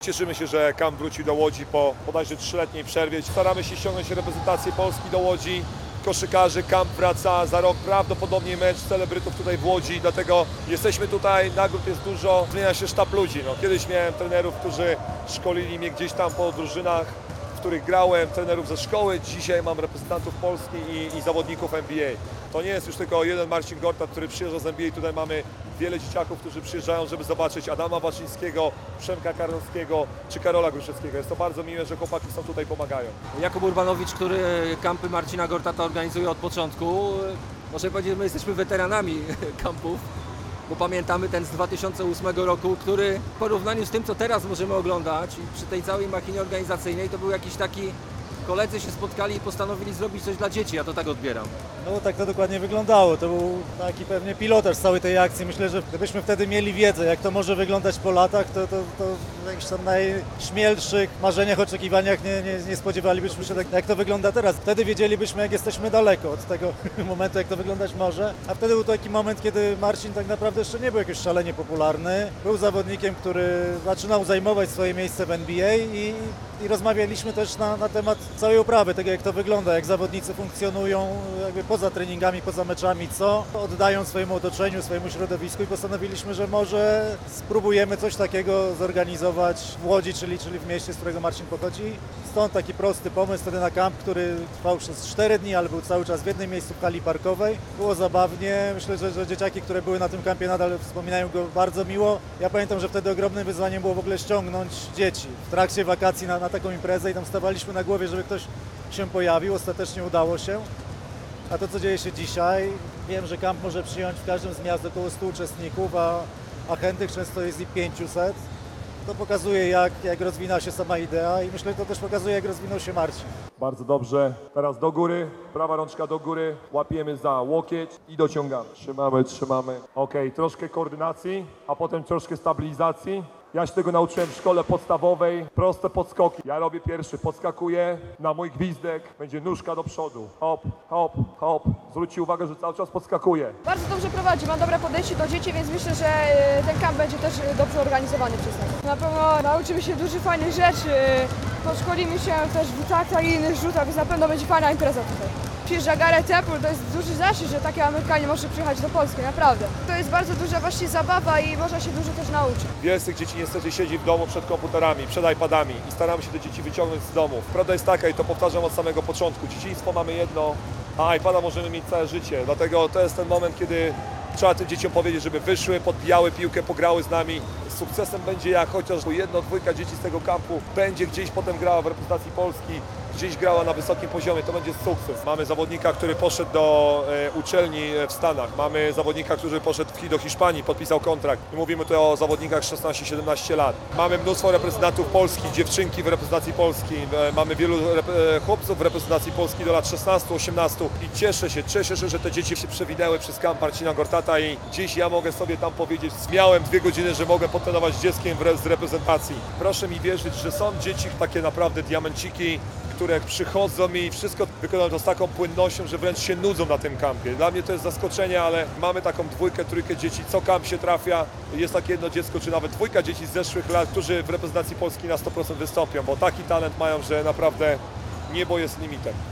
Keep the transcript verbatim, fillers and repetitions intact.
Cieszymy się, że kamp wrócił do Łodzi po bodajże trzyletniej przerwie. Staramy się ściągnąć reprezentację Polski do Łodzi. Koszykarzy, kamp wraca za rok, prawdopodobnie mecz celebrytów tutaj w Łodzi, dlatego jesteśmy tutaj, nagród jest dużo, zmienia się sztab ludzi. No, kiedyś miałem trenerów, którzy szkolili mnie gdzieś tam po drużynach, w których grałem, trenerów ze szkoły. Dzisiaj mam reprezentantów Polski i, i zawodników N B A. To nie jest już tylko jeden Marcin Gortat, który przyjeżdża z N B A. Tutaj mamy wiele dzieciaków, którzy przyjeżdżają, żeby zobaczyć Adama Baczyńskiego, Przemka Karolskiego czy Karola Gruszewskiego. Jest to bardzo miłe, że chłopaki są tutaj, pomagają. Jakub Urbanowicz, który kampy Marcina Gortata organizuje od początku, może powiedzieć, że my jesteśmy weteranami kampów, bo pamiętamy ten z dwa tysiące ósmego roku, który w porównaniu z tym, co teraz możemy oglądać i przy tej całej machinie organizacyjnej, to był jakiś taki, koledzy się spotkali i postanowili zrobić coś dla dzieci, ja to tak odbieram. No tak to dokładnie wyglądało, to był taki pewnie pilotaż całej tej akcji. Myślę, że gdybyśmy wtedy mieli wiedzę, jak to może wyglądać po latach, to, to, to w jakichś tam najśmielszych marzeniach, oczekiwaniach nie, nie, nie spodziewalibyśmy się, tak, jak to wygląda teraz. Wtedy wiedzielibyśmy, jak jesteśmy daleko od tego momentu, jak to wyglądać może. A wtedy był taki moment, kiedy Marcin tak naprawdę jeszcze nie był jakoś szalenie popularny. Był zawodnikiem, który zaczynał zajmować swoje miejsce w N B A i, i rozmawialiśmy też na, na temat całej uprawy, tego jak to wygląda, jak zawodnicy funkcjonują jakby poza treningami, poza meczami, co oddają swojemu otoczeniu, swojemu środowisku i postanowiliśmy, że może spróbujemy coś takiego zorganizować w Łodzi, czyli, czyli w mieście, z którego Marcin pochodzi. Stąd taki prosty pomysł wtedy na kamp, który trwał przez cztery dni, ale był cały czas w jednym miejscu w hali parkowej. Było zabawnie, myślę, że, że dzieciaki, które były na tym kampie, nadal wspominają go bardzo miło. Ja pamiętam, że wtedy ogromnym wyzwaniem było w ogóle ściągnąć dzieci w trakcie wakacji na, na taką imprezę i tam stawaliśmy na głowie, żeby ktoś się pojawił. Ostatecznie udało się. A to, co dzieje się dzisiaj, wiem, że kamp może przyjąć w każdym z miast około stu uczestników, a, a chętnych często jest i pięćset. To pokazuje, jak, jak rozwinęła się sama idea i myślę, że to też pokazuje, jak rozwinął się Marcin. Bardzo dobrze. Teraz do góry, prawa rączka do góry, łapiemy za łokieć i dociągamy. Trzymamy, trzymamy. Ok, troszkę koordynacji, a potem troszkę stabilizacji. Ja się tego nauczyłem w szkole podstawowej, proste podskoki. Ja robię pierwszy, podskakuję, na mój gwizdek będzie nóżka do przodu. Hop, hop, hop. Zwróćcie uwagę, że cały czas podskakuję. Bardzo dobrze prowadzi, ma dobre podejście do dzieci, więc myślę, że ten kamp będzie też dobrze organizowany przez nas. Na pewno nauczymy się dużo fajnych rzeczy, podszkolimy się też w rzutach i innych rzutach, więc na pewno będzie fajna impreza tutaj. Przyjeżdża Gareth Temple, to jest duży zaszczyt, że taki Amerykanie może przyjechać do Polski, naprawdę. To jest bardzo duża właśnie zabawa i można się dużo też nauczyć. Wiele z tych dzieci niestety siedzi w domu przed komputerami, przed iPadami i staramy się te dzieci wyciągnąć z domu. Prawda jest taka, i to powtarzam od samego początku, dzieciństwo mamy jedno, a iPada możemy mieć całe życie. Dlatego to jest ten moment, kiedy trzeba tym dzieciom powiedzieć, żeby wyszły, podbijały piłkę, pograły z nami. Sukcesem będzie, jak chociaż jedno, dwójka dzieci z tego kampu będzie gdzieś potem grała w reprezentacji Polski, gdzieś grała na wysokim poziomie, to będzie sukces. Mamy zawodnika, który poszedł do e, uczelni w Stanach, mamy zawodnika, który poszedł do Hiszpanii, podpisał kontrakt i mówimy tu o zawodnikach szesnaście siedemnaście lat. Mamy mnóstwo reprezentantów Polski, dziewczynki w reprezentacji Polski, e, mamy wielu e, chłopców w reprezentacji Polski do lat szesnastu osiemnastu i cieszę się, cieszę się, że te dzieci się przewinęły przez kamp Marcina Gortata i dziś ja mogę sobie tam powiedzieć, miałem dwie godziny, że mogę potrenować z dzieckiem z reprezentacji. Proszę mi wierzyć, że są dzieci takie naprawdę diamenciki, które przychodzą i wszystko wykonają to z taką płynnością, że wręcz się nudzą na tym kampie. Dla mnie to jest zaskoczenie, ale mamy taką dwójkę, trójkę dzieci, co kamp się trafia. Jest takie jedno dziecko, czy nawet dwójka dzieci z zeszłych lat, którzy w reprezentacji Polski na sto procent wystąpią, bo taki talent mają, że naprawdę niebo jest limitem.